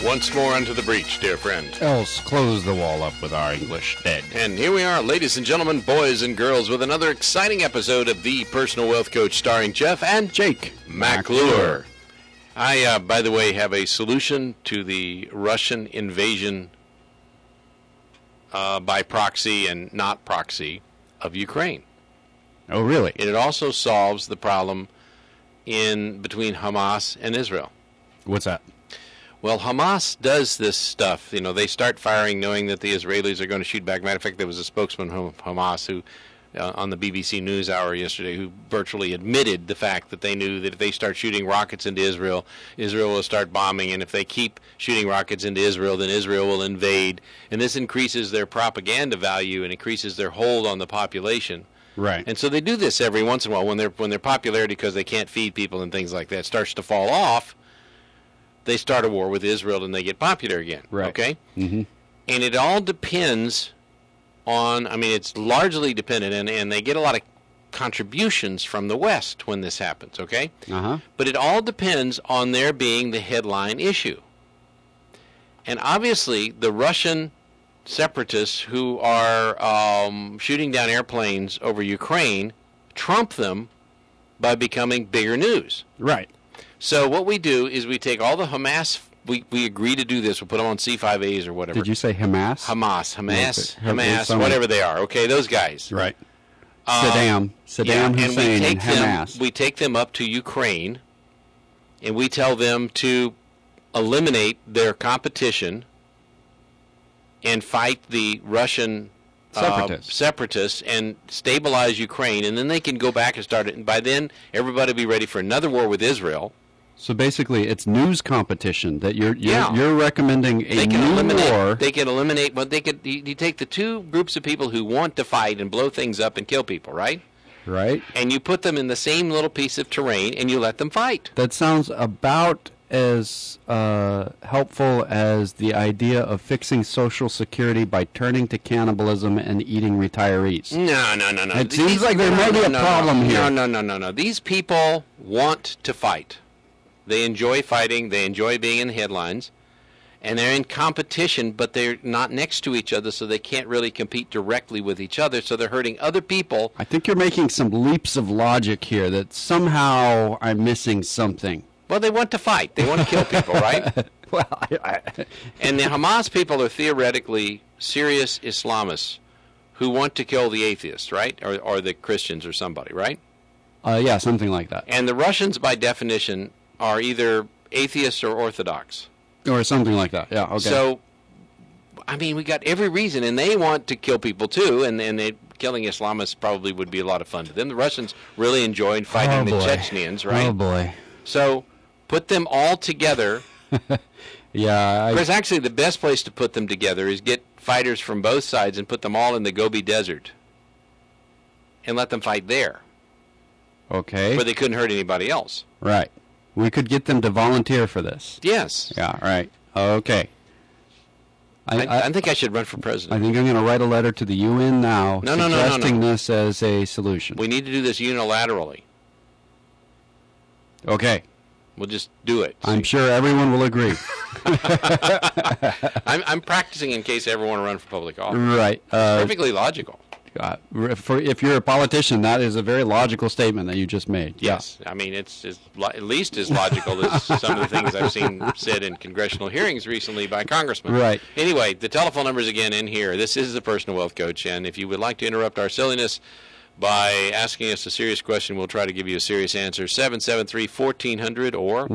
Once more unto the breach, dear friend. Else close the wall up with our English dead. And here we are, ladies and gentlemen, boys and girls, with another exciting episode of The Personal Wealth Coach, starring Jeff and Jake McClure. I, by the way, have a solution to the Russian invasion by proxy and not proxy of Ukraine. Oh, really? And it also solves the problem between Hamas and Israel. What's that? Well, Hamas does this stuff. You know, they start firing knowing that the Israelis are going to shoot back. Matter of fact, there was a spokesman of Hamas who, on the BBC NewsHour yesterday, who virtually admitted the fact that they knew that if they start shooting rockets into Israel, Israel will start bombing. And if they keep shooting rockets into Israel, then Israel will invade. And this increases their propaganda value and increases their hold on the population. Right. And so they do this every once in a while when their popularity, because they can't feed people and things like that, starts to fall off. They start a war with Israel and they get popular again. Right. Okay? Mm-hmm. And it all depends on, I mean, it's largely dependent, and they get a lot of contributions from the West when this happens, okay? Uh-huh. But it all depends on there being the headline issue. And obviously, the Russian separatists who are shooting down airplanes over Ukraine trump them by becoming bigger news. Right. So what we do is we take all the Hamas, we agree to do this, we'll put them on C5As or whatever. Did you say Hamas? Hamas, whatever they are, okay, those guys. Right. Saddam Hussein and Hamas. We take them up to Ukraine, and we tell them to eliminate their competition and fight the Russian separatists and stabilize Ukraine, and then they can go back and start it. And by then, everybody will be ready for another war with Israel. So basically, it's news competition that you're recommending a new war. They can eliminate. Well, you take the two groups of people who want to fight and blow things up and kill people, right? Right. And you put them in the same little piece of terrain, and you let them fight. That sounds about as helpful as the idea of fixing Social Security by turning to cannibalism and eating retirees. No. It seems like there might be a problem here. No. These people want to fight. They enjoy fighting. They enjoy being in the headlines. And they're in competition, but they're not next to each other, so they can't really compete directly with each other, so they're hurting other people. I think you're making some leaps of logic here that somehow I'm missing something. Well, they want to fight. They want to kill people, right? Well, And the Hamas people are theoretically serious Islamists who want to kill the atheists, right? Or the Christians or somebody, right? Yeah, something like that. And the Russians, by definition, are either atheists or Orthodox. Or something like that, yeah, okay. So, I mean, we got every reason, and they want to kill people too, and killing Islamists probably would be a lot of fun to them. The Russians really enjoyed fighting the Chechens, right? Oh, boy. So, put them all together. Yeah. Because actually the best place to put them together is get fighters from both sides and put them all in the Gobi Desert and let them fight there. Okay. Where they couldn't hurt anybody else. Right. We could get them to volunteer for this. Yes. Yeah, right. Okay. I think I should run for president. I think I'm going to write a letter to the UN now suggesting this as a solution. We need to do this unilaterally. Okay. We'll just do it. I'm sure everyone will agree. I'm practicing in case I ever want to run for public office. Right. It's perfectly logical. If you're a politician, that is a very logical statement that you just made. Yes. Yeah. I mean, it's at least as logical as some of the things I've seen said in congressional hearings recently by congressmen. Right. Anyway, the telephone number is again in here. This is the Personal Wealth Coach, and if you would like to interrupt our silliness by asking us a serious question, we'll try to give you a serious answer. 773-1400 or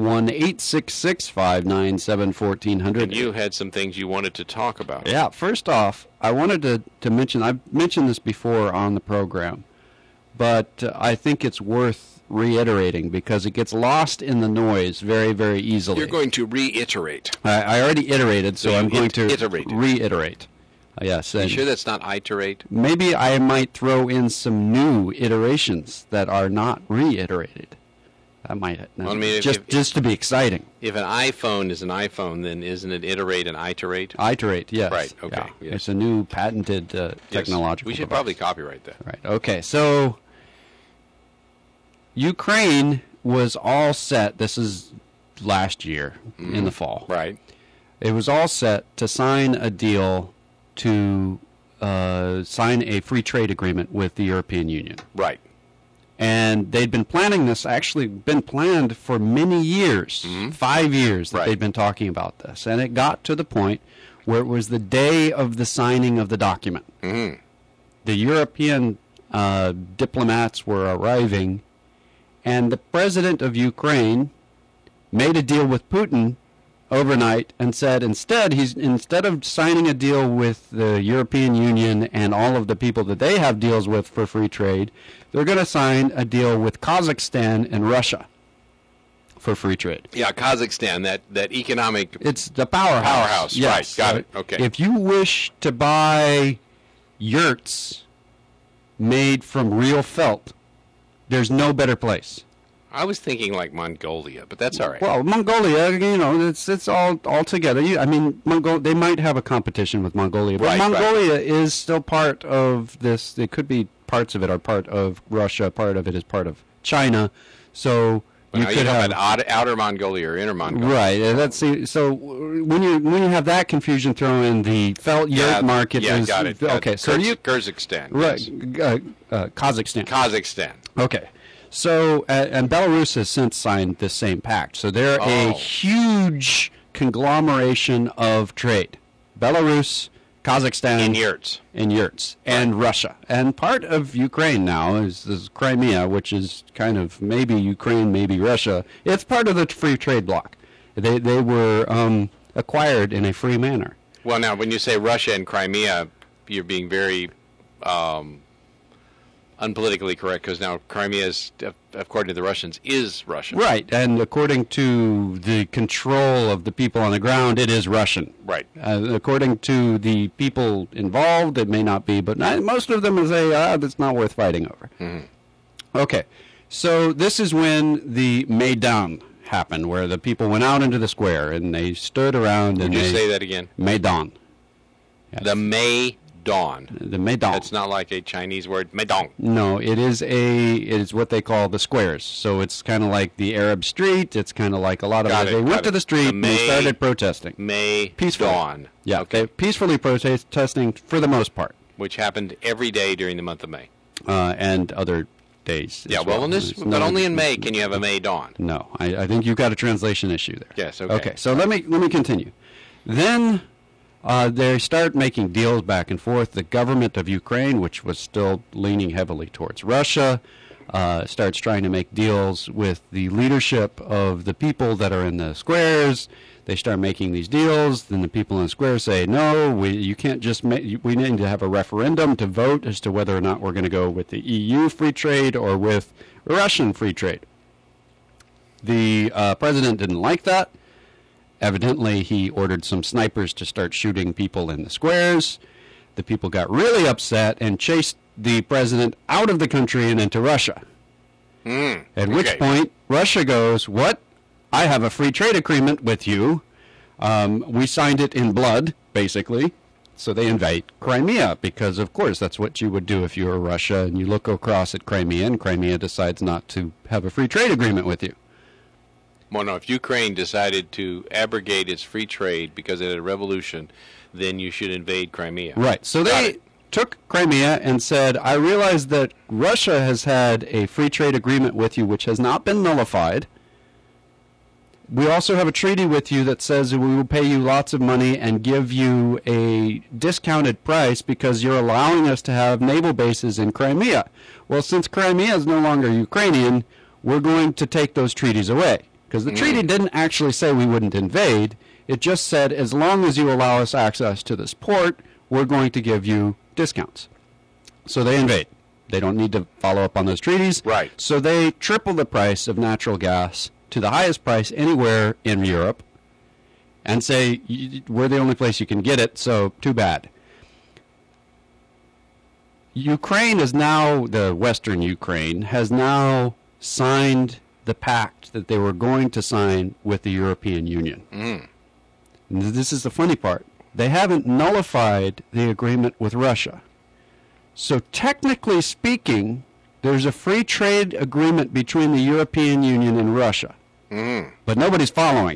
1-866-597-1400. And you had some things you wanted to talk about. Yeah, first off, I wanted to mention, I've mentioned this before on the program, but I think it's worth reiterating because it gets lost in the noise very, very easily. You're going to reiterate. I already iterated, so I'm going to reiterate. Yes. Are you sure that's not iterate? Maybe I might throw in some new iterations that are not reiterated. That might just to be exciting. If an iPhone is an iPhone, then isn't it iterate and iterate? Iterate, yes. Right, okay. Yeah. Yes. It's a new patented technological We should device. probably copyright that. Right, okay. So, Ukraine was all set, this is last year in the fall. Right. It was all set to sign a deal to sign a free trade agreement with the European Union. Right. And they'd been planning this, actually been planned for many years, 5 years that they'd been talking about this. And it got to the point where it was the day of the signing of the document. Mm-hmm. The European diplomats were arriving, and the president of Ukraine made a deal with Putin overnight and said instead of signing a deal with the European Union and all of the people that they have deals with for free trade, they're going to sign a deal with Kazakhstan and Russia for free trade. Yeah, Kazakhstan, that economic... It's the powerhouse. right, Yes. got it, okay. If you wish to buy yurts made from real felt, there's no better place. I was thinking like Mongolia, but that's all right. Well, Mongolia, it's all together. I mean, they might have a competition with Mongolia, but Mongolia is still part of this. It could be parts of it are part of Russia, part of it is part of China. So you could have outer Mongolia or inner Mongolia. Right. So when you have that confusion thrown in, the felt yurt market is got it. Okay. So Kyrgyzstan, right? Yes. Kazakhstan. Okay. So, and Belarus has since signed this same pact. So they're a huge conglomeration of trade. Belarus, Kazakhstan. In yurts. And Russia. And part of Ukraine now is Crimea, which is kind of maybe Ukraine, maybe Russia. It's part of the free trade bloc. They were acquired in a free manner. Well, now, when you say Russia and Crimea, you're being very... unpolitically correct, because now Crimea is, according to the Russians, is Russian. Right, and according to the control of the people on the ground, it is Russian. Right. According to the people involved, it may not be, but most of them say, that's not worth fighting over. Mm-hmm. Okay, so this is when the Maidan happened, where the people went out into the square, and they stood around. Would you say that again? Maidan. Yes. The Maidan. The Maidan. That's not like a Chinese word, Maidan. No, it is what they call the squares. So it's kind of like the Arab street. It's kind of like a lot of they went to the street and they started protesting. Peacefully. Yeah, okay. They peacefully protesting for the most part. Which happened every day during the month of May. And other days. Yeah, well, but only in May can you have a Maidan. No, I think you've got a translation issue there. Yes, okay. Okay, so let me continue. Then they start making deals back and forth. The government of Ukraine, which was still leaning heavily towards Russia, starts trying to make deals with the leadership of the people that are in the squares. They start making these deals. Then the people in the squares say, no, you can't just we need to have a referendum to vote as to whether or not we're going to go with the EU free trade or with Russian free trade. The president didn't like that. Evidently, he ordered some snipers to start shooting people in the squares. The people got really upset and chased the president out of the country and into Russia. At which point, Russia goes, what? I have a free trade agreement with you. We signed it in blood, basically. So they invade Crimea because, of course, that's what you would do if you were Russia and you look across at Crimea and Crimea decides not to have a free trade agreement with you. Well, no, if Ukraine decided to abrogate its free trade because it had a revolution, then you should invade Crimea. Right. So they took Crimea and said, I realize that Russia has had a free trade agreement with you which has not been nullified. We also have a treaty with you that says that we will pay you lots of money and give you a discounted price because you're allowing us to have naval bases in Crimea. Well, since Crimea is no longer Ukrainian, we're going to take those treaties away. Because the treaty didn't actually say we wouldn't invade. It just said, as long as you allow us access to this port, we're going to give you discounts. So they invade. They don't need to follow up on those treaties. Right. So they triple the price of natural gas to the highest price anywhere in Europe and say, we're the only place you can get it, so too bad. Ukraine is now, the Western Ukraine, has now signed the pact that they were going to sign with the European Union. And this is the funny part. They haven't nullified the agreement with Russia. So technically speaking, there's a free trade agreement between the European Union and Russia. But nobody's following it.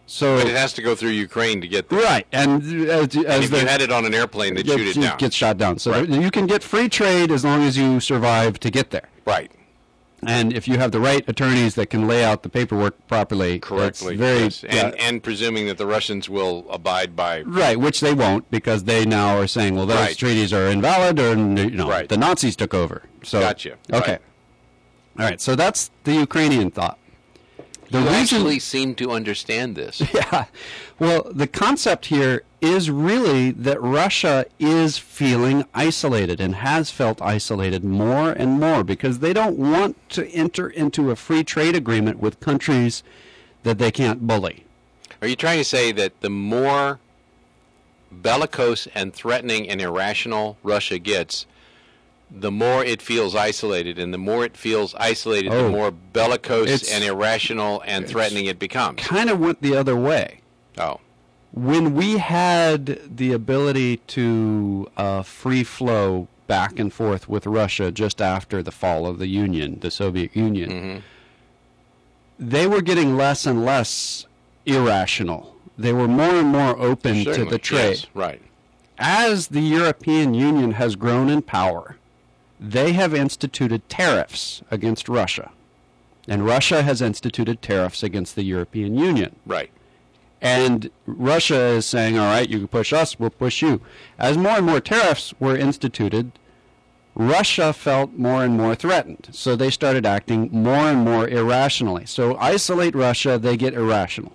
So, but it has to go through Ukraine to get there. right, and And if you had it on an airplane, they'd shoot it down. Gets shot down. So Right. you can get free trade as long as you survive to get there. Right. And if you have the right attorneys that can lay out the paperwork properly, Correctly. it's very Yes. And presuming that the Russians will abide by. right, which they won't, because they now are saying, well, those Right. treaties are invalid, or Right. the Nazis took over. So Gotcha. Okay. Right. All right. So that's the Ukrainian thought. The You reason, actually seem to understand this. yeah. Well, the concept here is really that Russia is feeling isolated and has felt isolated more and more because they don't want to enter into a free trade agreement with countries that they can't bully. Are you trying to say that the more bellicose and threatening and irrational Russia gets, the more it feels isolated, and the more it feels isolated, the more bellicose and irrational and threatening it becomes? Kind of went the other way. Oh. When we had the ability to free flow back and forth with Russia just after the fall of the Union, the Soviet Union, they were getting less and less irrational. They were more and more open to the trade. Yes, right. As the European Union has grown in power, they have instituted tariffs against Russia. And Russia has instituted tariffs against the European Union. Right. And Russia is saying, all right, you can push us, we'll push you. As more and more tariffs were instituted, Russia felt more and more threatened. So they started acting more and more irrationally. So isolate Russia, they get irrational.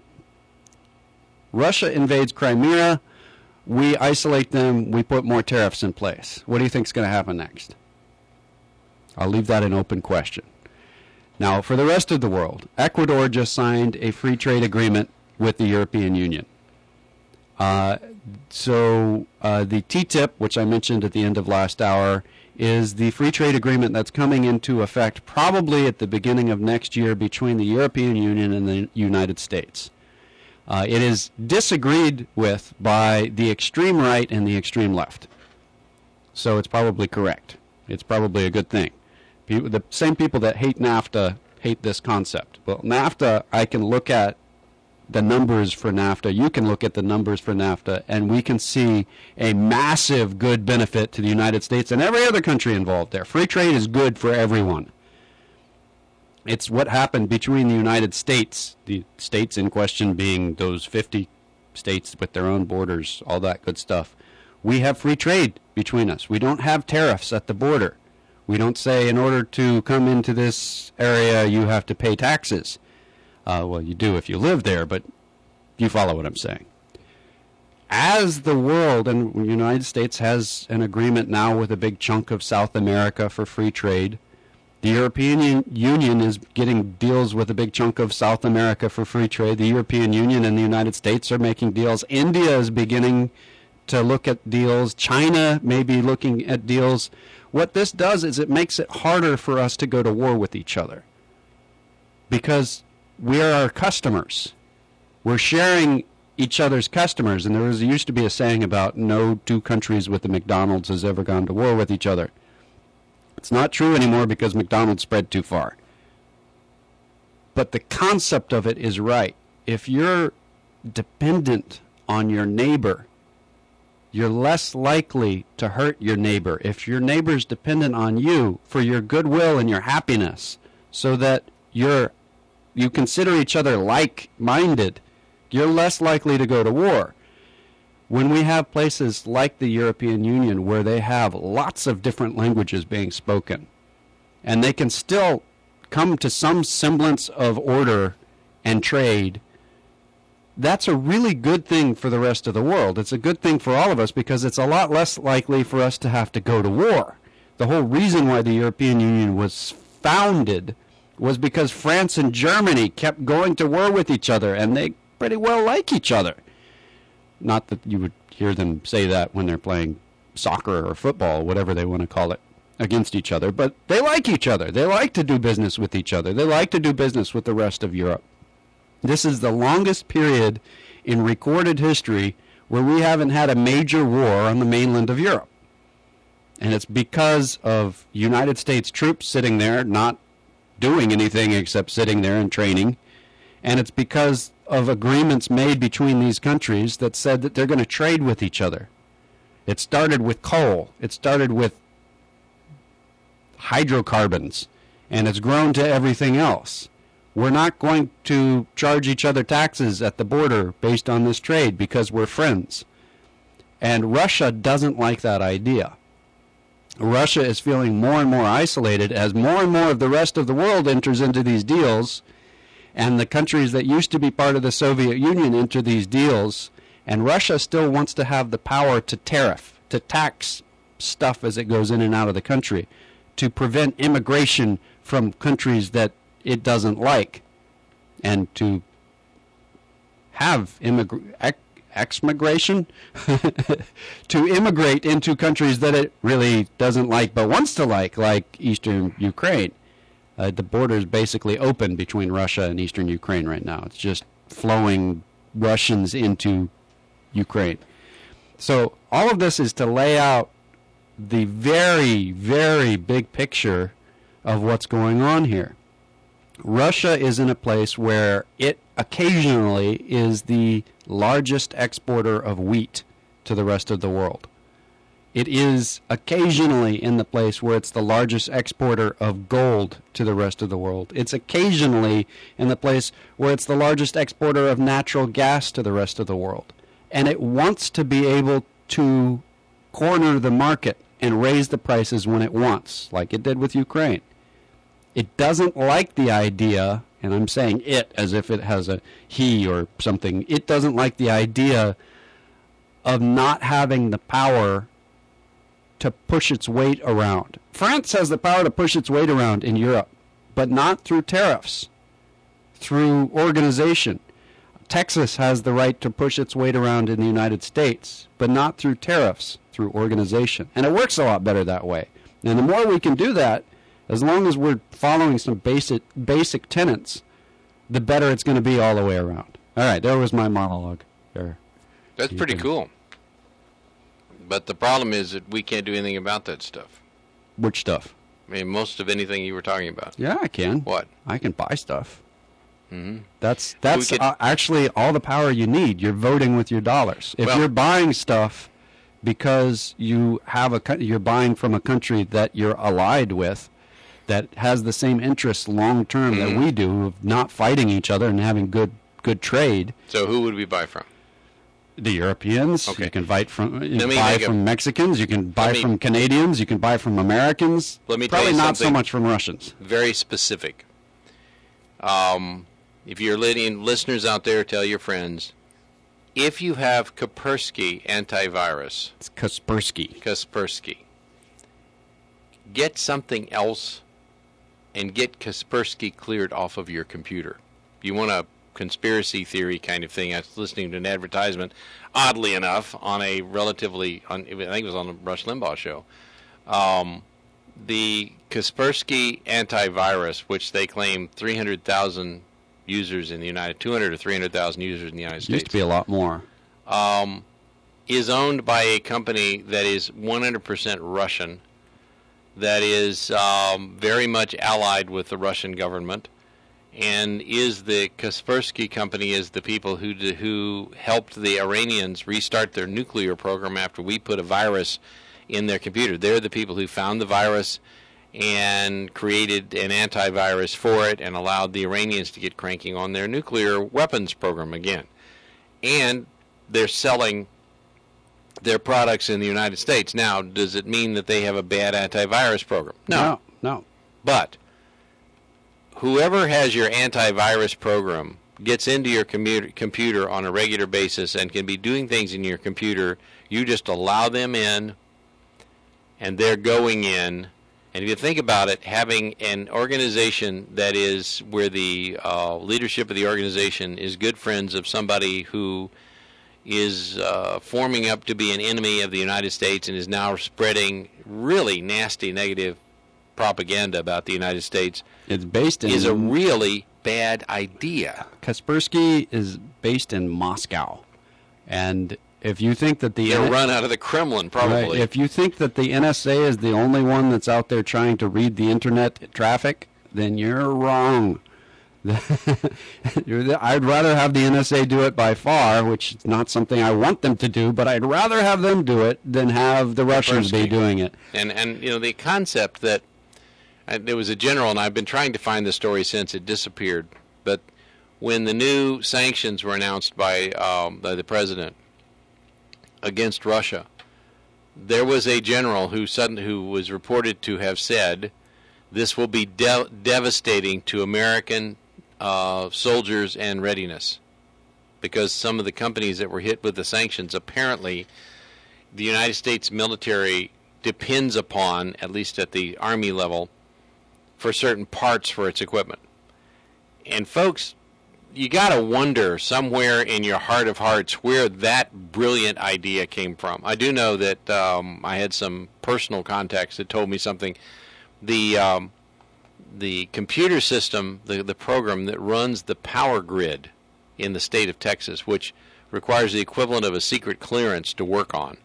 Russia invades Crimea, we isolate them, we put more tariffs in place. What do you think is going to happen next? I'll leave that an open question. Now, for the rest of the world, Ecuador just signed a free trade agreement with the European Union. The TTIP, which I mentioned at the end of last hour, is the free trade agreement that's coming into effect probably at the beginning of next year between the European Union and the United States. It is disagreed with by the extreme right and the extreme left. So it's probably correct. It's probably a good thing. The same people that hate NAFTA hate this concept. Well, NAFTA, I can look at the numbers for NAFTA. You can look at the numbers for NAFTA, and we can see a massive good benefit to the United States and every other country involved there. Free trade is good for everyone. It's what happened between the United States, the states in question being those 50 states with their own borders, all that good stuff. We have free trade between us. We don't have tariffs at the border. We don't say in order to come into this area you have to pay taxes. Well, you do if you live there, but you follow what I'm saying. As the world, and the United States has an agreement now with a big chunk of South America for free trade, the European Union is getting deals with a big chunk of South America for free trade. The European Union and the United States are making deals. India is beginning to look at deals. China may be looking at deals. What this does is it makes it harder for us to go to war with each other because we are our customers. We're sharing each other's customers. And there used to be a saying about no two countries with the McDonald's has ever gone to war with each other. It's not true anymore because McDonald's spread too far. But the concept of it is right. If you're dependent on your neighbor, you're less likely to hurt your neighbor. If your neighbor's dependent on you for your goodwill and your happiness so that you consider each other like-minded, you're less likely to go to war. When we have places like the European Union where they have lots of different languages being spoken, and they can still come to some semblance of order and trade, that's a really good thing for the rest of the world. It's a good thing for all of us because it's a lot less likely for us to have to go to war. The whole reason why the European Union was founded was because France and Germany kept going to war with each other, and they pretty well like each other. Not that you would hear them say that when they're playing soccer or football, whatever they want to call it, against each other. But they like each other. They like to do business with each other. They like to do business with the rest of Europe. This is the longest period in recorded history where we haven't had a major war on the mainland of Europe. And it's because of United States troops sitting there not doing anything except sitting there and training. And it's because of agreements made between these countries that said that they're going to trade with each other. It started with coal. It started with hydrocarbons, and it's grown to everything else. We're not going to charge each other taxes at the border based on this trade because we're friends. And Russia doesn't like that idea. Russia is feeling more and more isolated as more and more of the rest of the world enters into these deals, and the countries that used to be part of the Soviet Union enter these deals, and Russia still wants to have the power to tariff, to tax stuff as it goes in and out of the country, to prevent immigration from countries that it doesn't like, and to have exmigration to immigrate into countries that it really doesn't like but wants to like eastern Ukraine. The border is basically open between Russia and eastern Ukraine right now. It's just flowing Russians into Ukraine. So all of this is to lay out the very, very big picture of what's going on here. Russia is in a place where it occasionally is the largest exporter of wheat to the rest of the world. It is occasionally in the place where it's the largest exporter of gold to the rest of the world. It's occasionally in the place where it's the largest exporter of natural gas to the rest of the world. And it wants to be able to corner the market and raise the prices when it wants, like it did with Ukraine. It doesn't like the idea, and I'm saying it as if it has a he or something, it doesn't like the idea of not having the power to push its weight around. France has the power to push its weight around in Europe, but not through tariffs, through organization. Texas has the right to push its weight around in the United States, but not through tariffs, through organization. And it works a lot better that way. And the more we can do that, as long as we're following some basic tenets, the better it's going to be all the way around. All right, there was my monologue. There. That's pretty cool. But the problem is that we can't do anything about that stuff. Which stuff? I mean, most of anything you were talking about. Yeah, I can. What? I can buy stuff. Mm-hmm. That's actually all the power you need. You're voting with your dollars. If you're buying stuff because you have you're buying from a country that you're allied with, that has the same interests long term that we do, of not fighting each other and having good trade. So who would we buy from? The Europeans. Okay. You can buy from Mexicans. You can buy from Canadians. You can buy from Americans. Let me Probably tell you not so much from Russians. Very specific. If you're listeners out there, tell your friends. If you have Kaspersky antivirus. It's Kaspersky. Kaspersky. Get something else and get Kaspersky cleared off of your computer. You want a conspiracy theory kind of thing. I was listening to an advertisement, oddly enough, on a relatively, I think it was on the Rush Limbaugh show. The Kaspersky antivirus, which they claim 300,000 users in the 200 or 300,000 users in the United States. Used to be a lot more. Is owned by a company that is 100% Russian, that is very much allied with the Russian government, and is the Kaspersky company is the people who helped the Iranians restart their nuclear program after we put a virus in their computer. They're the people who found the virus and created an antivirus for it and allowed the Iranians to get cranking on their nuclear weapons program again. And they're selling their products in the United States. Now, does it mean that they have a bad antivirus program? No. But whoever has your antivirus program gets into your computer on a regular basis and can be doing things in your computer. You just allow them in, and they're going in. And if you think about it, having an organization that is where the leadership of the organization is good friends of somebody who is forming up to be an enemy of the United States and is now spreading really nasty negative propaganda about the United States, is a really bad idea. Kaspersky is based in Moscow, and if you think that they'll run out of the Kremlin, probably. Right, if you think that the NSA is the only one that's out there trying to read the internet traffic, then you're wrong. I'd rather have the NSA do it by far, which is not something I want them to do, but I'd rather have them do it than have the Russians be doing it. And you know, the concept that there was a general, and I've been trying to find the story since it disappeared, but when the new sanctions were announced by the president against Russia, there was a general who was reported to have said, "This will be devastating to American soldiers and readiness," because some of the companies that were hit with the sanctions, apparently the United States military depends upon, at least at the Army level, for certain parts for its equipment. And folks, you got to wonder somewhere in your heart of hearts where that brilliant idea came from. I do know that I had some personal contacts that told me something. The computer system, the program that runs the power grid in the state of Texas, which requires the equivalent of a secret clearance to work on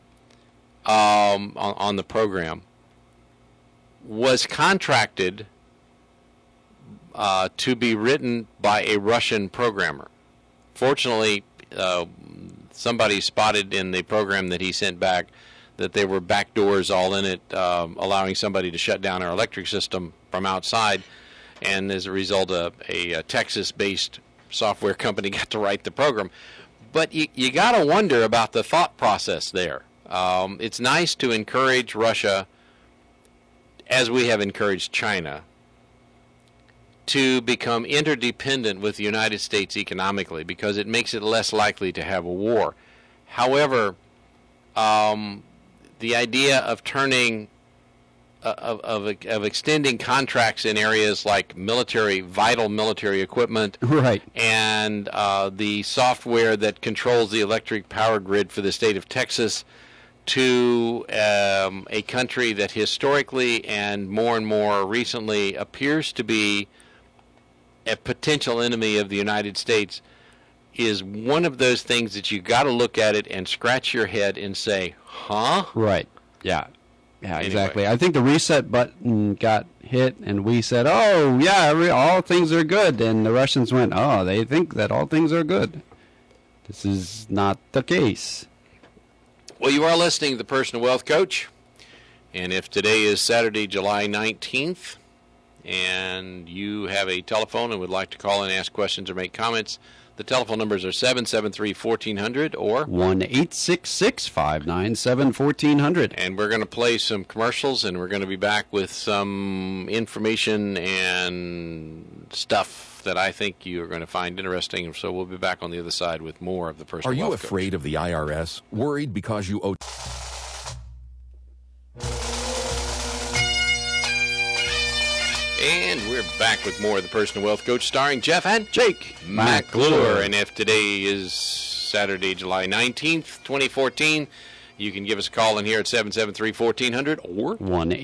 the program, was contracted to be written by a Russian programmer. Fortunately, somebody spotted in the program that he sent back that there were back doors all in it, allowing somebody to shut down our electric system from outside, and as a result, a Texas-based software company got to write the program. But you got to wonder about the thought process there. It's nice to encourage Russia, as we have encouraged China, to become interdependent with the United States economically, because it makes it less likely to have a war. However, the idea of turning of extending contracts in areas like vital military equipment, right, and the software that controls the electric power grid for the state of Texas to a country that historically and more recently appears to be a potential enemy of the United States, is one of those things that you got to look at it and scratch your head and say, huh? Right. Yeah. Yeah, Anyway. exactly. I think the reset button got hit, and we said, oh, yeah, all things are good. And the Russians went, oh, they think that all things are good. This is not the case. Well, you are listening to the Personal Wealth Coach. And if today is Saturday, July 19th, and you have a telephone and would like to call and ask questions or make comments, the telephone numbers are 773-1400 or 1-866-597-1400. And we're going to play some commercials, and we're going to be back with some information and stuff that I think you're going to find interesting. So we'll be back on the other side with more of the Personal Are you Wealth Coach. afraid of the IRS? Worried because you owe... And we're back with more of the Personal Wealth Coach, starring Jeff and Jake McClure. And if today is Saturday, July 19th, 2014, you can give us a call in here at 773-1400 or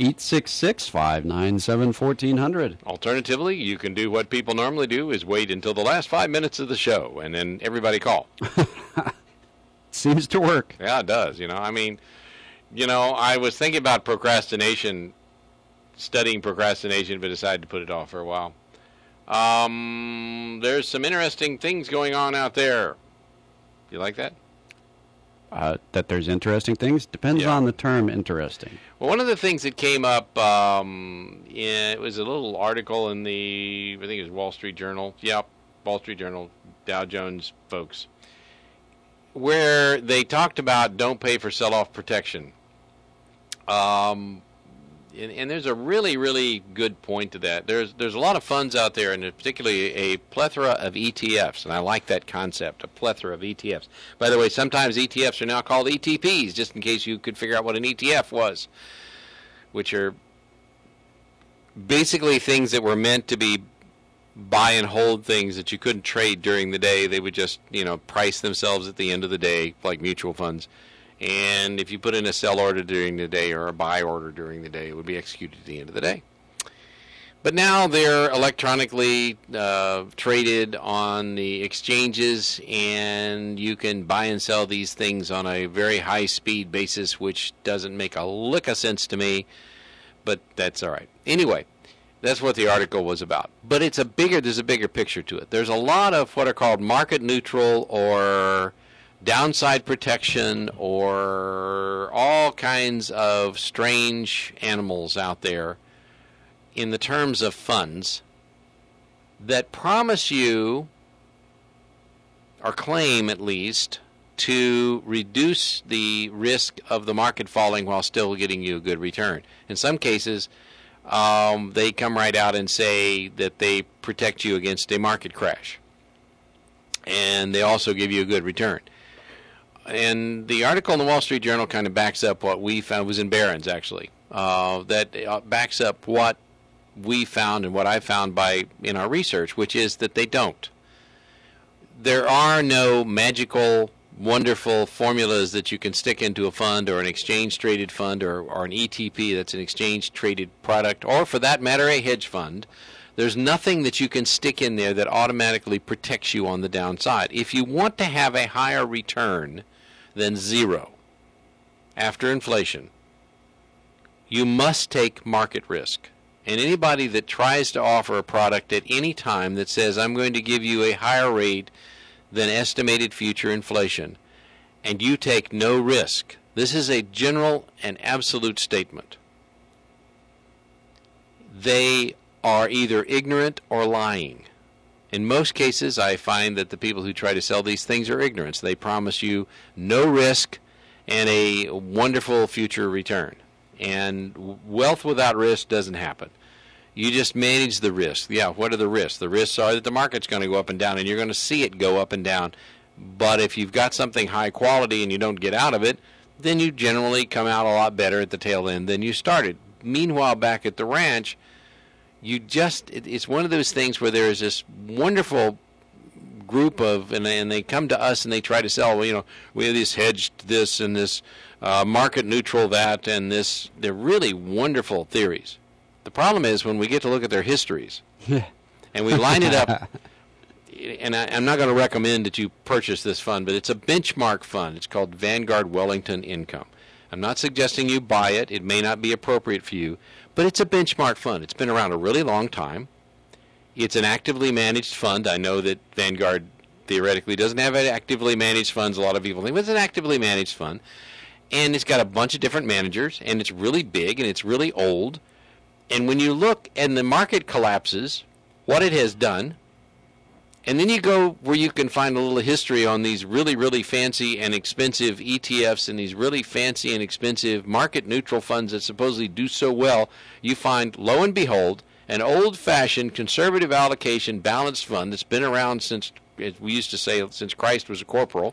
1-866-597-1400. Alternatively, you can do what people normally do, is wait until the last 5 minutes of the show, and then everybody call. Seems to work. Yeah, it does. I mean, I was thinking about procrastination, studying procrastination, but decided to put it off for a while. There's some interesting things going on out there. You like that? That there's interesting things? Depends on the term interesting. Well, one of the things that came up, it was a little article in I think it was Wall Street Journal. Yeah, Wall Street Journal, Dow Jones folks, where they talked about don't pay for sell-off protection. And there's a really, really good point to that. There's a lot of funds out there, and particularly a plethora of ETFs, and I like that concept, a plethora of ETFs. By the way, sometimes ETFs are now called ETPs, just in case you could figure out what an ETF was, which are basically things that were meant to be buy and hold things that you couldn't trade during the day. They would just, price themselves at the end of the day, like mutual funds. And if you put in a sell order during the day or a buy order during the day, it would be executed at the end of the day. But now they're electronically traded on the exchanges, and you can buy and sell these things on a very high-speed basis, which doesn't make a lick of sense to me, but that's all right. Anyway, That's what the article was about. But there's a bigger picture to it. There's a lot of what are called market neutral or downside protection or all kinds of strange animals out there in the terms of funds that promise you, or claim at least, to reduce the risk of the market falling while still getting you a good return. In some cases, they come right out and say that they protect you against a market crash. And they also give you a good return. And the article in the Wall Street Journal kind of backs up what we found. It was in Barron's, actually. That backs up what we found and what I found in our research, which is that they don't. There are no magical, wonderful formulas that you can stick into a fund or an exchange-traded fund or an ETP, that's an exchange-traded product, or for that matter, a hedge fund. There's nothing that you can stick in there that automatically protects you on the downside. If you want to have a higher return than zero after inflation, you must take market risk. And anybody that tries to offer a product at any time that says, I'm going to give you a higher rate than estimated future inflation, and you take no risk, this is a general and absolute statement. They are either ignorant or lying. In most cases, I find that the people who try to sell these things are ignorant. They promise you no risk and a wonderful future return. And wealth without risk doesn't happen. You just manage the risk. Yeah, what are the risks? The risks are that the market's going to go up and down, and you're going to see it go up and down. But if you've got something high quality and you don't get out of it, then you generally come out a lot better at the tail end than you started. Meanwhile, back at the ranch, it's one of those things where there is this wonderful group of, and they come to us and they try to sell, we have this hedged this and this market neutral that and this. They're really wonderful theories. The problem is when we get to look at their histories and we line it up, and I'm not going to recommend that you purchase this fund, but it's a benchmark fund. It's called Vanguard Wellington Income. I'm not suggesting you buy it. It may not be appropriate for you, but it's a benchmark fund. It's been around a really long time. It's an actively managed fund. I know that Vanguard theoretically doesn't have actively managed funds. A lot of people think, but it's an actively managed fund. And it's got a bunch of different managers, and it's really big, and it's really old. And when you look and the market collapses, what it has done, and then you go where you can find a little history on these really, really fancy and expensive ETFs and these really fancy and expensive market-neutral funds that supposedly do so well, you find, lo and behold, an old-fashioned conservative allocation balanced fund that's been around since, as we used to say, since Christ was a corporal,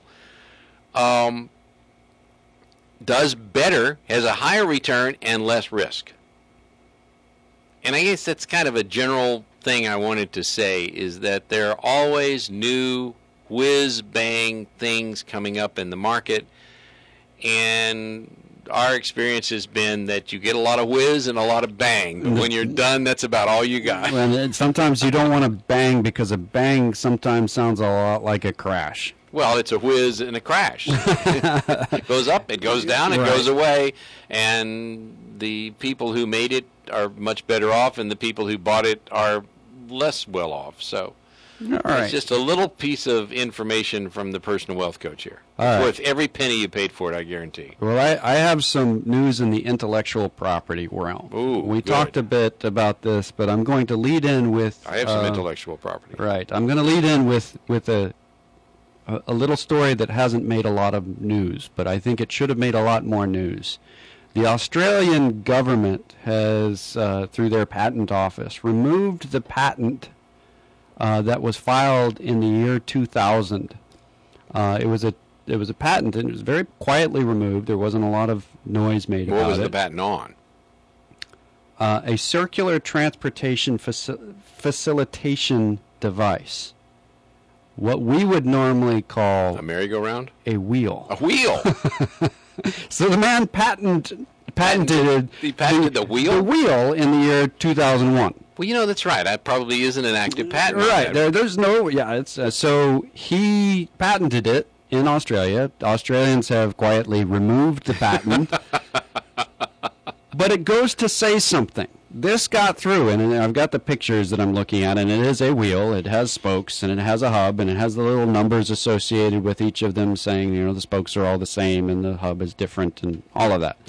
does better, has a higher return and less risk. And I guess that's kind of a general thing I wanted to say, is that there are always new whiz-bang things coming up in the market, and our experience has been that you get a lot of whiz and a lot of bang, but when you're done, that's about all you got. Well, sometimes you don't want to bang because a bang sometimes sounds a lot like a crash. Well, it's a whiz and a crash. It goes up, it goes down, it goes away, and the people who made it are much better off, and the people who bought it are less well off. So it's just a little piece of information from the personal wealth coach here. It's worth every penny you paid for it, I guarantee. Well, I have some news in the intellectual property realm. Ooh, we talked a bit about this, but I'm going to lead in with... I have some intellectual property. Right. I'm going to lead in with a little story that hasn't made a lot of news, but I think it should have made a lot more news. The Australian government has, through their patent office, removed the patent that was filed in the year 2000. It was a patent, and it was very quietly removed. There wasn't a lot of noise made about it. What was the patent on? A circular transportation facilitation device. What we would normally call... A merry-go-round? A wheel. A wheel! So the man patented the wheel? The wheel in the year 2001. Well, that's right. That probably isn't an active patent. Right. There's no... Yeah, it's so he patented it in Australia. Australians have quietly removed the patent. But it goes to say something. this got through, and I've got the pictures that I'm looking at, and it is a wheel. It has spokes, and it has a hub, and it has the little numbers associated with each of them saying, the spokes are all the same, and the hub is different, and all of that.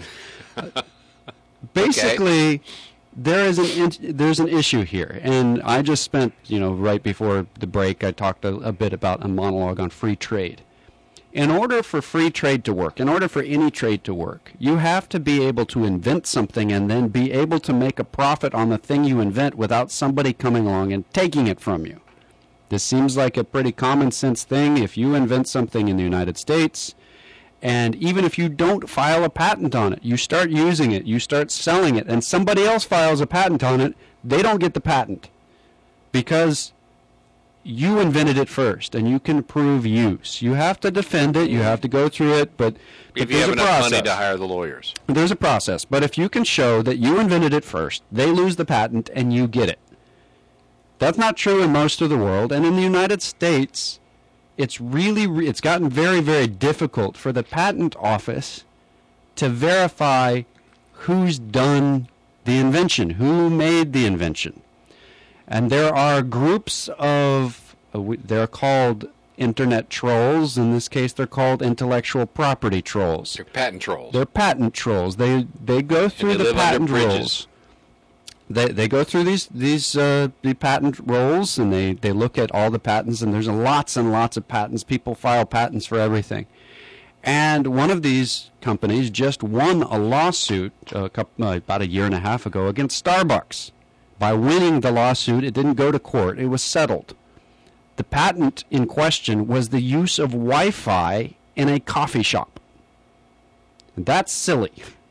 Basically, there's an issue here, and I just spent, right before the break, I talked a bit about a monologue on free trade. In order for free trade to work, in order for any trade to work, you have to be able to invent something and then be able to make a profit on the thing you invent without somebody coming along and taking it from you. This seems like a pretty common sense thing. If you invent something in the United States, and even if you don't file a patent on it, you start using it, you start selling it, and somebody else files a patent on it, they don't get the patent because you invented it first, and you can prove use. You have to defend it. You have to go through it, but if you have enough money to hire the lawyers. There's a process. But if you can show that you invented it first, they lose the patent, and you get it. That's not true in most of the world. And in the United States, it's gotten very, very difficult for the patent office to verify who's done the invention, who made the invention. And there are groups of, they're called internet trolls. In this case, they're called intellectual property trolls. They're patent trolls. They're patent trolls. They go through the patent rolls. They go through the patent rolls, and they look at all the patents, and there's lots and lots of patents. People file patents for everything. And one of these companies just won a lawsuit about a year and a half ago against Starbucks. By winning the lawsuit, it didn't go to court. It was settled. The patent in question was the use of Wi-Fi in a coffee shop. And that's silly.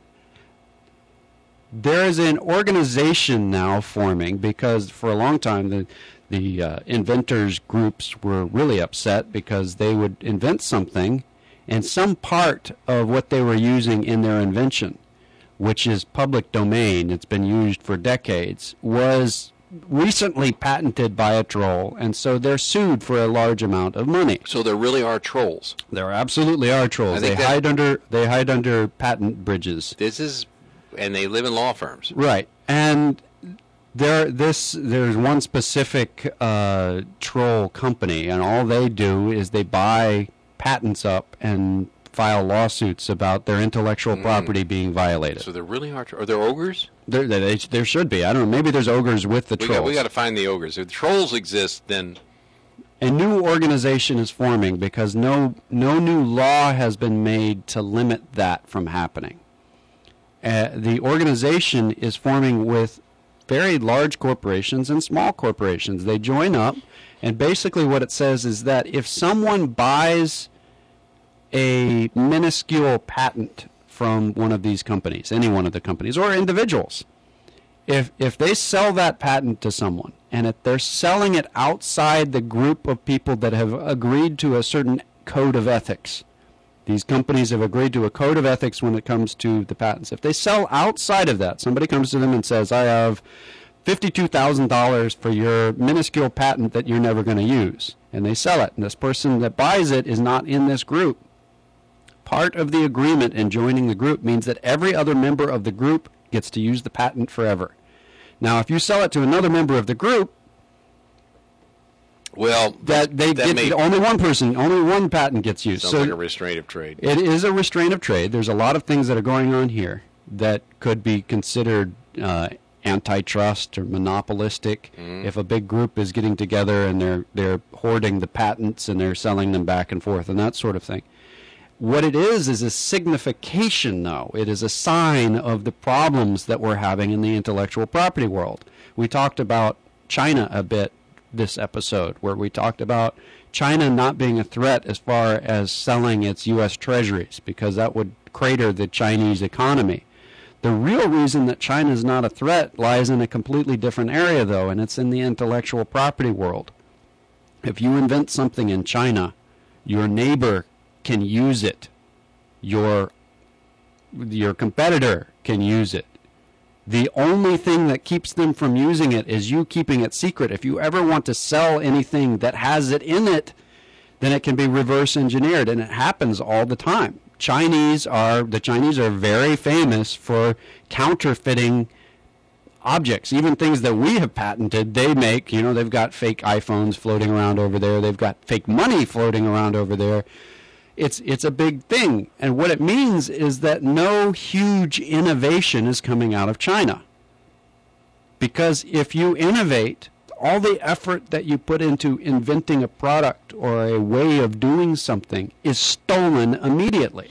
There is an organization now forming because for a long time the inventors groups were really upset because they would invent something and some part of what they were using in their invention, which is public domain, it's been used for decades, was recently patented by a troll, and so they're sued for a large amount of money. So there really are trolls. There absolutely are trolls. They hide under patent bridges. And they live in law firms. Right. And there's one specific troll company, and all they do is they buy patents up and file lawsuits about their intellectual property being violated. So there really are there ogres? There should be. I don't know. Maybe there's ogres with the trolls. We got to find the ogres. If the trolls exist, then a new organization is forming because no new law has been made to limit that from happening. The organization is forming with very large corporations and small corporations. They join up, and basically what it says is that if someone buys a minuscule patent from one of these companies, any one of the companies, or individuals, if they sell that patent to someone, and if they're selling it outside the group of people that have agreed to a certain code of ethics, these companies have agreed to a code of ethics when it comes to the patents. If they sell outside of that, somebody comes to them and says, I have $52,000 for your minuscule patent that you're never going to use, and they sell it, and this person that buys it is not in this group. Part of the agreement in joining the group means that every other member of the group gets to use the patent forever. Now, if you sell it to another member of the group, well, only one patent gets used. Sounds like a restraint of trade. It is a restraint of trade. There's a lot of things that are going on here that could be considered antitrust or monopolistic. If a big group is getting together and they're hoarding the patents and they're selling them back and forth and that sort of thing. What it is a signification, though. It is a sign of the problems that we're having in the intellectual property world. We talked about China a bit this episode, where we talked about China not being a threat as far as selling its U.S. treasuries, because that would crater the Chinese economy. The real reason that China is not a threat lies in a completely different area, though, and it's in the intellectual property world. If you invent something in China, your neighbor can use it. Your competitor can use it. The only thing that keeps them from using it is you keeping it secret. If you ever want to sell anything that has it in it, then it can be reverse engineered, and it happens all the time. The Chinese are very famous for counterfeiting objects, even things that we have patented, they make. You know, they've got fake iPhones floating around over there. They've got fake money floating around over there. It's a big thing. And what it means is that no huge innovation is coming out of China. Because if you innovate, all the effort that you put into inventing a product or a way of doing something is stolen immediately.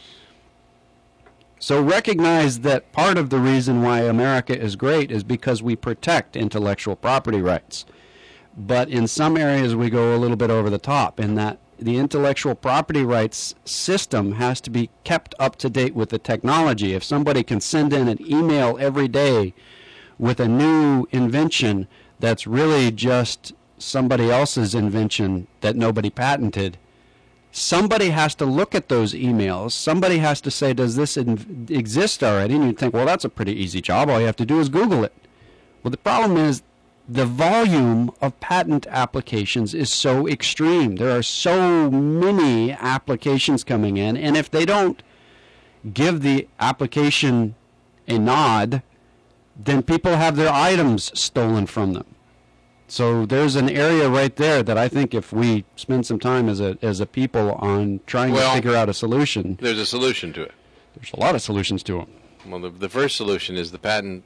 So recognize that part of the reason why America is great is because we protect intellectual property rights. But in some areas we go a little bit over the top in that the intellectual property rights system has to be kept up to date with the technology. If somebody can send in an email every day with a new invention that's really just somebody else's invention that nobody patented, somebody has to look at those emails. Somebody has to say, does this exist already? And you'd think, well, that's a pretty easy job. All you have to do is Google it. Well, the problem is the volume of patent applications is so extreme. There are so many applications coming in, and if they don't give the application a nod, then people have their items stolen from them. So there's an area right there that I think if we spend some time as a people on trying to figure out a solution. There's a solution to it. There's a lot of solutions to them. Well, the first solution is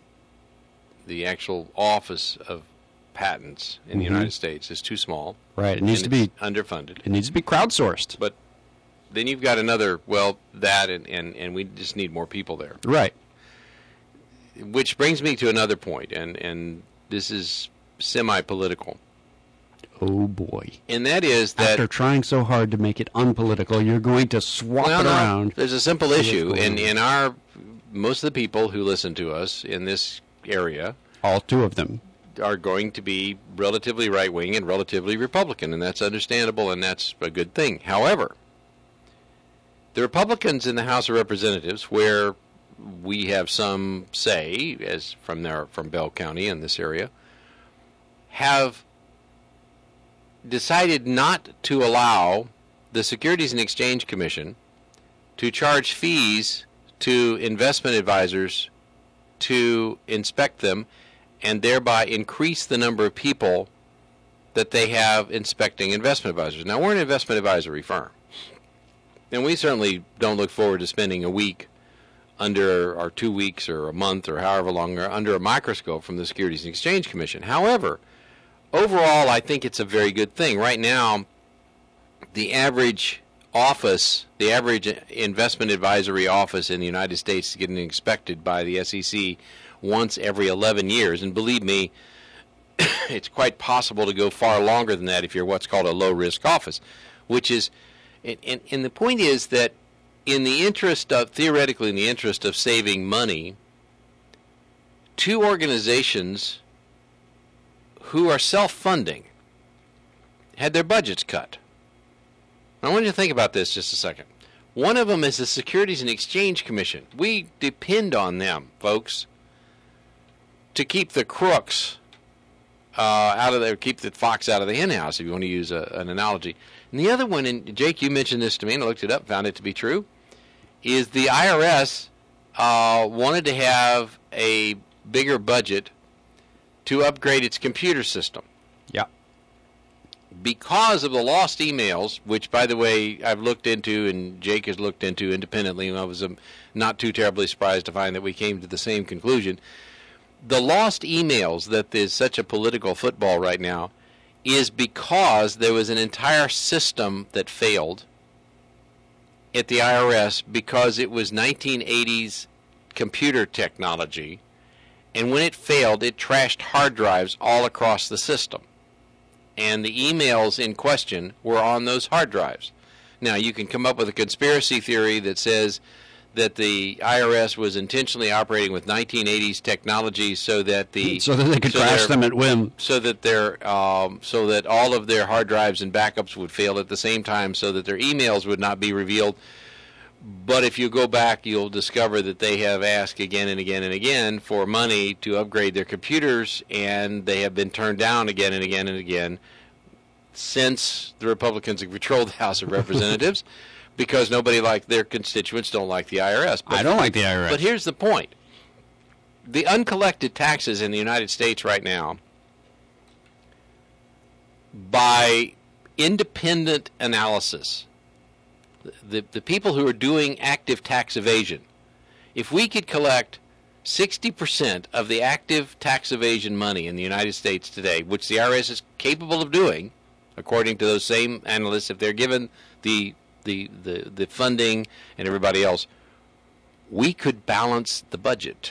the actual office of patents in the United States is too small. Right. It needs to be underfunded. It needs to be crowdsourced. But then you've got another, that and we just need more people there. Right. Which brings me to another point, and this is semi-political. Oh, boy. And that is that after trying so hard to make it unpolitical, you're going to swap it around. There's a simple issue, and most of the people who listen to us in this area, all two of them, are going to be relatively right-wing and relatively Republican, and that's understandable, and that's a good thing. However, the Republicans in the House of Representatives, where we have some say, as from Bell County in this area, have decided not to allow the Securities and Exchange Commission to charge fees to investment advisors to inspect them and thereby increase the number of people that they have inspecting investment advisors. Now, we're an investment advisory firm, and we certainly don't look forward to spending a week or 2 weeks or a month or however long under a microscope from the Securities and Exchange Commission. However, overall, I think it's a very good thing. Right now, the average investment advisory office in the United States is getting inspected by the SEC once every 11 years. And believe me, it's quite possible to go far longer than that if you're what's called a low-risk office, which is, and the point is that theoretically in the interest of saving money, two organizations who are self-funding had their budgets cut. I want you to think about this just a second. One of them is the Securities and Exchange Commission. We depend on them, folks, to keep the crooks keep the fox out of the henhouse, if you want to use an analogy. And the other one, and Jake, you mentioned this to me, and I looked it up, found it to be true, is the IRS wanted to have a bigger budget to upgrade its computer system. Yeah. Because of the lost emails, which, by the way, I've looked into and Jake has looked into independently, and I was not too terribly surprised to find that we came to the same conclusion. The lost emails that is such a political football right now is because there was an entire system that failed at the IRS because it was 1980s computer technology, and when it failed, it trashed hard drives all across the system. And the emails in question were on those hard drives. Now, you can come up with a conspiracy theory that says that the IRS was intentionally operating with 1980s technology so that they could crash them at whim, so that all of their hard drives and backups would fail at the same time, so that their emails would not be revealed. But if you go back, you'll discover that they have asked again and again and again for money to upgrade their computers, and they have been turned down again and again and again since the Republicans have controlled the House of Representatives, because their constituents don't like the IRS. I don't like the IRS. But here's the point. the uncollected taxes in the United States right now, by independent analysis, the people who are doing active tax evasion, if we could collect 60% of the active tax evasion money in the United States today, which the IRS is capable of doing, according to those same analysts, if they're given the funding and everybody else, we could balance the budget.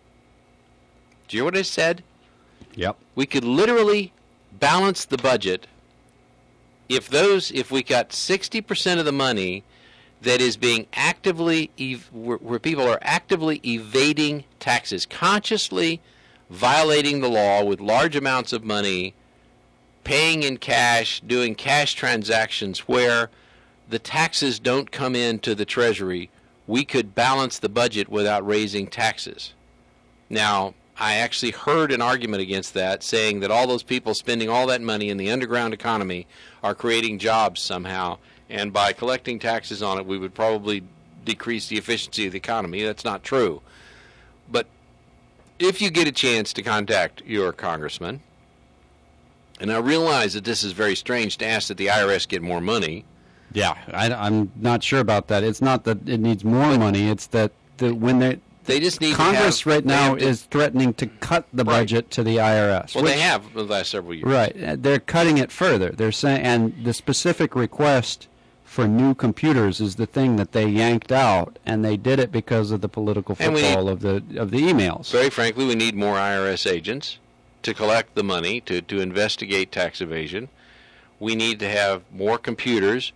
Do you hear what I said? Yep. We could literally balance the budget if we got 60% of the money that is being actively, where people are actively evading taxes, consciously violating the law with large amounts of money, paying in cash, doing cash transactions where the taxes don't come into the Treasury, we could balance the budget without raising taxes. Now, I actually heard an argument against that, saying that all those people spending all that money in the underground economy are creating jobs somehow, and by collecting taxes on it, we would probably decrease the efficiency of the economy. That's not true. But if you get a chance to contact your congressman, and I realize that this is very strange to ask that the IRS get more money. Yeah, I'm not sure about that. It's not that it needs more money. It's that when they just need Congress to have, right now is threatening to cut the budget to the IRS. Well, they have the last several years. Right. They're cutting it further. They're saying, and the specific request for new computers is the thing that they yanked out, and they did it because of the political football of the emails. Very frankly, we need more IRS agents to collect the money, to investigate tax evasion. We need to have more computers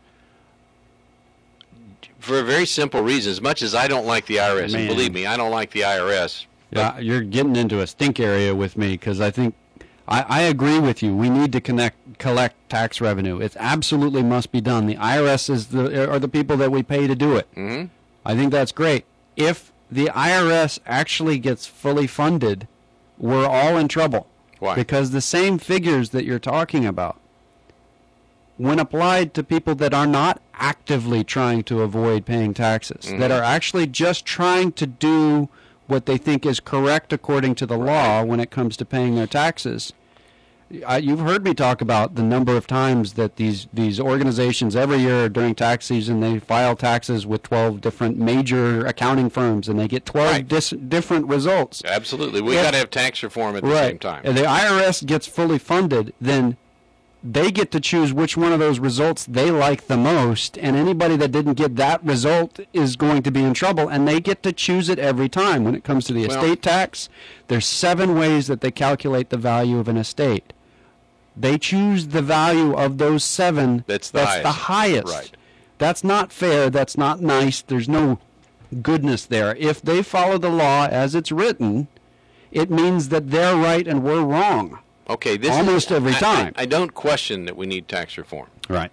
for a very simple reason. As much as I don't like the IRS, and believe me, I don't like the IRS. Yeah, you're getting into a stink area with me, because I think I agree with you. We need to collect tax revenue. It absolutely must be done. The IRS are the people that we pay to do it. Mm-hmm. I think that's great. If the IRS actually gets fully funded, we're all in trouble. Why? Because the same figures that you're talking about, when applied to people that are not actively trying to avoid paying taxes, that are actually just trying to do what they think is correct according to the law when it comes to paying their taxes. You've heard me talk about the number of times that these organizations every year during tax season, they file taxes with 12 different major accounting firms, and they get 12 different results. Absolutely. We've got to have tax reform at the same time. If the IRS gets fully funded, then they get to choose which one of those results they like the most, and anybody that didn't get that result is going to be in trouble, and they get to choose it every time. When it comes to the estate tax, there's 7 ways that they calculate the value of an estate. They choose the value of those 7 that's the highest. Right. That's not fair. That's not nice. There's no goodness there. If they follow the law as it's written, it means that they're right and we're wrong. Okay, almost every time. I don't question that we need tax reform. Right.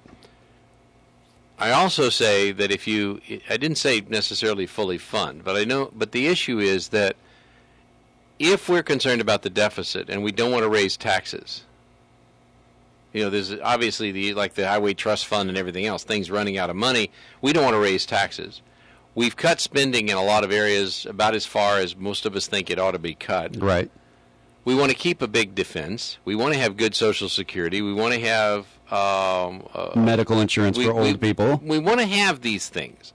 I also say that I didn't say necessarily fully fund, but the issue is that if we're concerned about the deficit and we don't want to raise taxes, there's obviously the Highway Trust Fund and everything else, things running out of money, we don't want to raise taxes. We've cut spending in a lot of areas about as far as most of us think it ought to be cut. Right. We want to keep a big defense. We want to have good Social Security. We want to have medical insurance for old people. We want to have these things.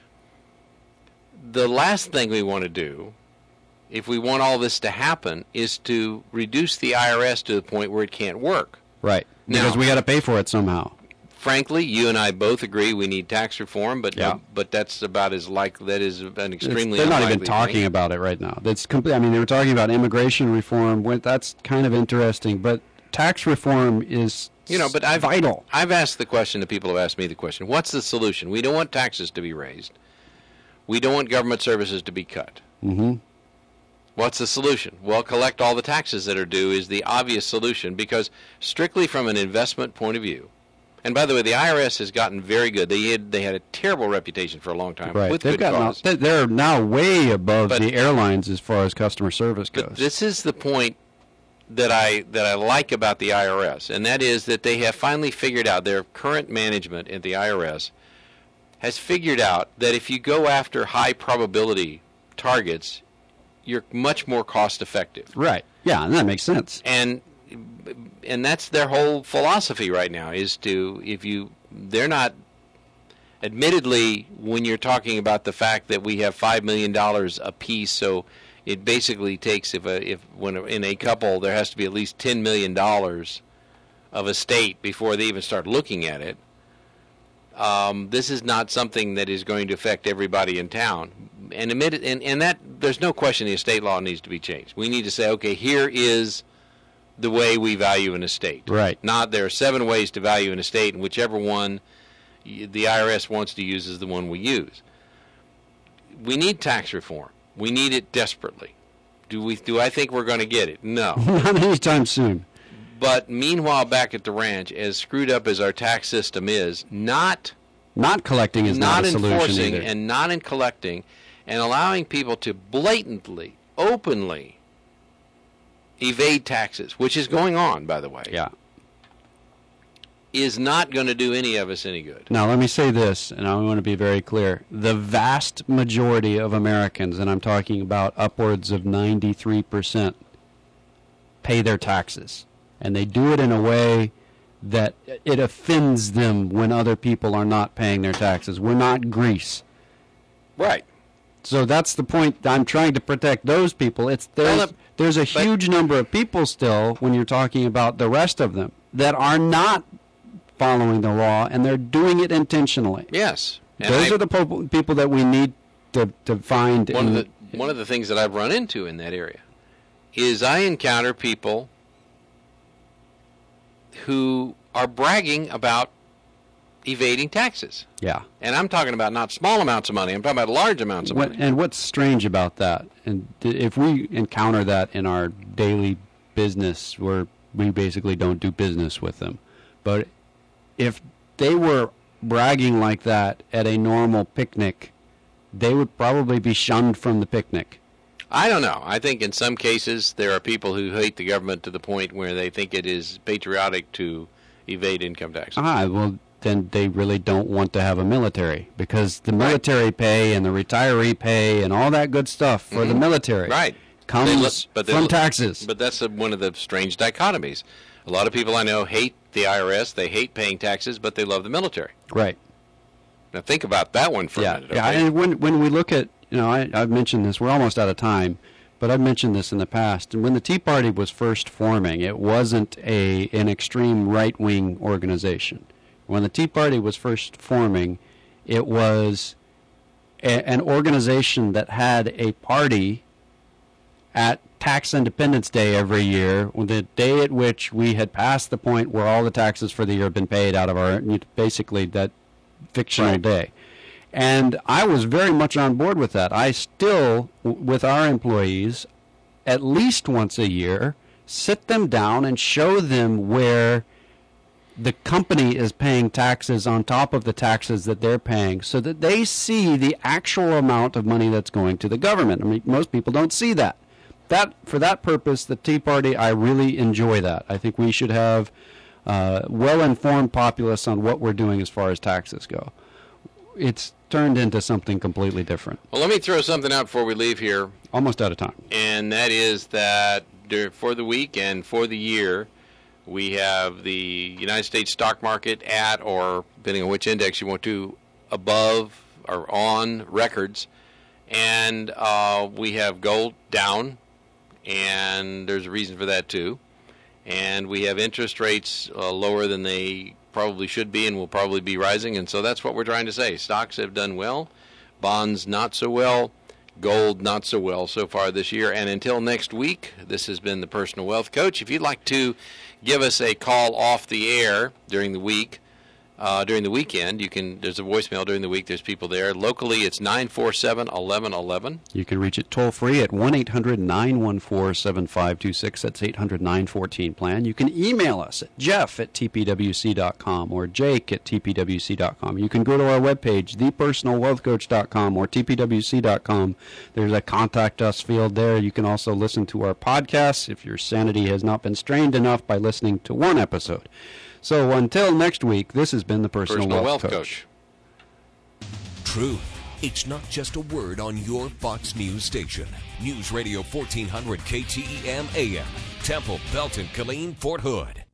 The last thing we want to do, if we want all this to happen, is to reduce the IRS to the point where it can't work. Right. Because we got to pay for it somehow. Frankly, you and I both agree we need tax reform, but that's about as that is an extremely. They're not even talking about it right now. That's complete. I mean, they were talking about immigration reform. That's kind of interesting, but tax reform is vital. I've asked the question. The people have asked me the question: what's the solution? We don't want taxes to be raised. We don't want government services to be cut. Mm-hmm. What's the solution? Well, collect all the taxes that are due is the obvious solution, because strictly from an investment point of view. And by the way, the IRS has gotten very good. They had a terrible reputation for a long time. Right. With good cause. They're now way above the airlines as far as customer service goes. But this is the point that I like about the IRS, and that is that they have finally figured out, their current management at the IRS has figured out that if you go after high probability targets, you're much more cost effective. Right. Yeah, and that makes sense. And that's their whole philosophy right now is they're not, admittedly, when you're talking about the fact that we have $5 million apiece, so it basically takes, when in a couple there has to be at least $10 million of estate before they even start looking at it. This is not something that is going to affect everybody in town. And that there's no question the estate law needs to be changed. We need to say, okay, here is the way we value an estate. Right. Not there are 7 ways to value an estate, and whichever one the IRS wants to use is the one we use. We need tax reform. We need it desperately. Do I think we're going to get it? No. Not anytime soon. But meanwhile, back at the ranch, as screwed up as our tax system is, not collecting is not a solution enforcing either. and not in collecting, and allowing people to blatantly, openly evade taxes, which is going on, by the way. Yeah. Is not going to do any of us any good. Now, let me say this, and I want to be very clear. The vast majority of Americans, and I'm talking about upwards of 93%, pay their taxes. And they do it in a way that it offends them when other people are not paying their taxes. We're not Greece. Right. So that's the point. I'm trying to protect those people. There's a huge number of people still, when you're talking about the rest of them, that are not following the law, and they're doing it intentionally. Yes. And those are the people that we need to find. One of the things that I've run into in that area is I encounter people who are bragging about evading taxes. Yeah. And I'm talking about not small amounts of money. I'm talking about large amounts of money. And what's strange about that, and if we encounter that in our daily business, where we basically don't do business with them, but if they were bragging like that at a normal picnic, they would probably be shunned from the picnic. I don't know. I think in some cases there are people who hate the government to the point where they think it is patriotic to evade income taxes. Well, then they really don't want to have a military, because the military pay and the retiree pay and all that good stuff for the military comes from taxes. But that's one of the strange dichotomies. A lot of people I know hate the IRS, they hate paying taxes, but they love the military. Right. Now think about that one for a minute. Yeah, okay? and when we look at, I've mentioned this, we're almost out of time, but I've mentioned this in the past. And when the Tea Party was first forming, it wasn't an extreme right-wing organization. When the Tea Party was first forming, it was an organization that had a party at Tax Independence Day every year, the day at which we had passed the point where all the taxes for the year had been paid out of our, basically that fictional day. And I was very much on board with that. I still, with our employees, at least once a year, sit them down and show them where the company is paying taxes on top of the taxes that they're paying, so that they see the actual amount of money that's going to the government. I mean, most people don't see that. For that purpose, the Tea Party, I really enjoy that. I think we should have well-informed populace on what we're doing as far as taxes go. It's turned into something completely different. Well, let me throw something out before we leave here. Almost out of time. And that is that for the week and for the year, we have the United States stock market at, or depending on which index you want to, above or on records. And we have gold down, and there's a reason for that too. And we have interest rates lower than they probably should be and will probably be rising. And so that's what we're trying to say. Stocks have done well, bonds not so well, gold not so well so far this year. And until next week, this has been the Personal Wealth Coach. If you'd like to give us a call off the air during the week, during the weekend, there's a voicemail during the week. There's people there. Locally, it's 947-1111. You can reach it toll-free at 1-800-914-7526. That's 800-914-PLAN. You can email us at jeff@tpwc.com or jake@tpwc.com. You can go to our webpage, thepersonalwealthcoach.com or tpwc.com. There's a Contact Us field there. You can also listen to our podcasts if your sanity has not been strained enough by listening to one episode. So until next week, this has been the Personal Wealth Coach. Truth, It's not just a word on your Fox News station. News Radio 1400 KTEM AM. Temple, Belton, Killeen, Fort Hood.